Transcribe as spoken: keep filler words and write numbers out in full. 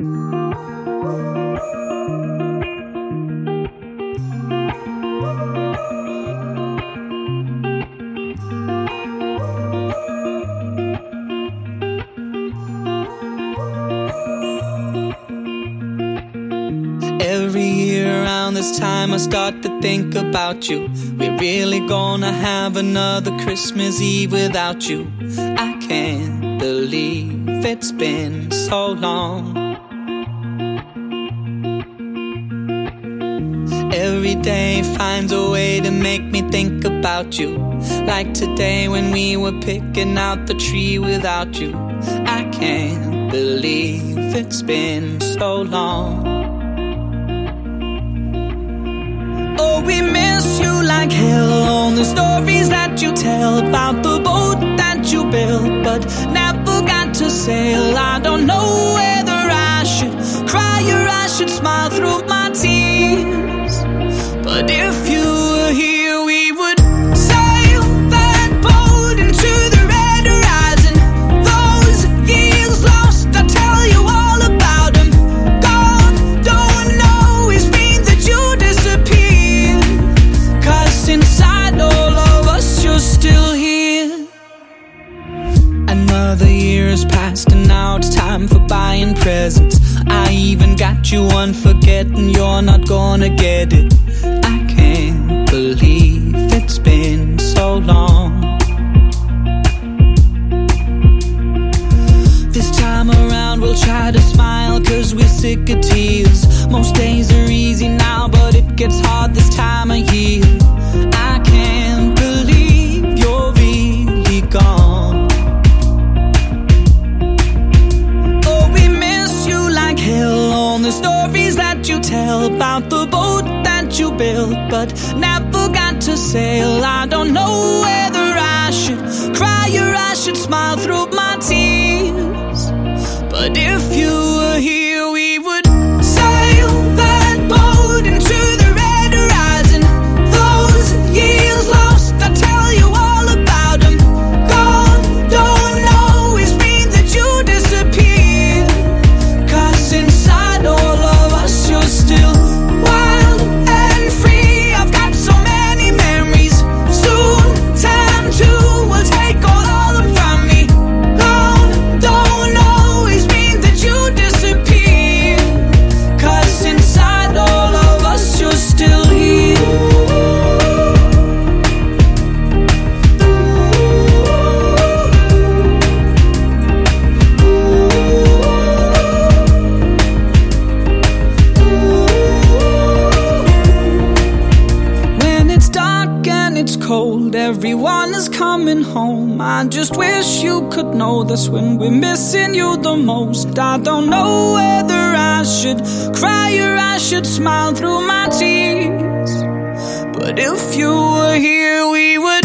Every year around this time I start to think about you. We're really gonna have another Christmas Eve without you. I can't believe it's been so long. Every day finds a way to make me think about you. Like today when we were picking out the tree without you. I can't believe it's been so long. Oh, we miss you like hell on the stories that you tell about the boat that you built but never got to sail. I don't know whether I should cry or I should smile through my tears. But if you were here, we would sail that boat into the red horizon. Those years lost, I'll tell you all about them. God don't always mean that you disappear, 'cause inside all of us you're still here. Another year has passed and now it's time for buying presents. I even got you one, forgetting you're not gonna get it. I can't believe it's been so long. This time around we'll try to smile 'cause we're sick of tears. Most days are easy now, but it gets hard this time of year. I can't believe you're really gone. Oh, we miss you like hell on the stories that you tell about the boat that you built but never got to sail. I don't know whether I should cry or I should smile through my tears. But if you were here, we would sail that boat into the red horizon. Those years lost, I'll tell you all about them. God don't always mean that you disappear, 'cause inside all of us you're still wild and free. I've got so many memories. Soon time too will take all of them from me. God don't always mean that you disappear, 'cause inside all of us you're still here. When it's dark and it's cold, everyone is coming home. I just wish you could know this when we're missing you the most. I don't know whether I should cry or I should smile through my tears. But if you were here, we would